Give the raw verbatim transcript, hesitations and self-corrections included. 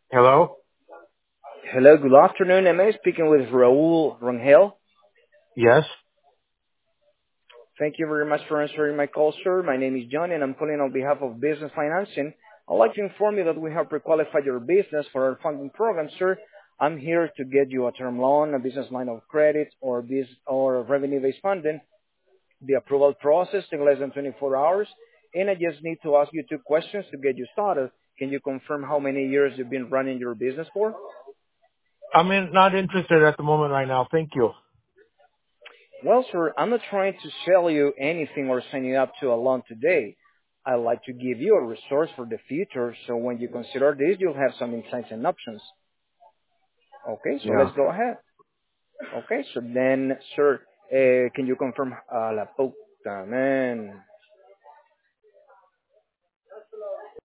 Hello? Hello, good afternoon. Am I speaking with Raul Rangel? Yes? Thank you very much for answering my call, sir. My name is John, and I'm calling on behalf of Business Financing. I'd like to inform you that we have pre-qualified your business for our funding program, sir. I'm here to get you a term loan, a business line of credit, or bus or revenue-based funding. The approval process takes less than twenty-four hours, and I just need to ask you two questions to get you started. Can you confirm how many years you've been running your business for? I'm in, not interested at the moment right now. Thank you. Well, sir, I'm not trying to sell you anything or sign you up to a loan today. I'd like to give you a resource for the future, so when you consider this, you'll have some insights and options. Okay, so Yeah. let's go ahead. Okay, so then, sir, uh, can you confirm? Uh, la puta, man.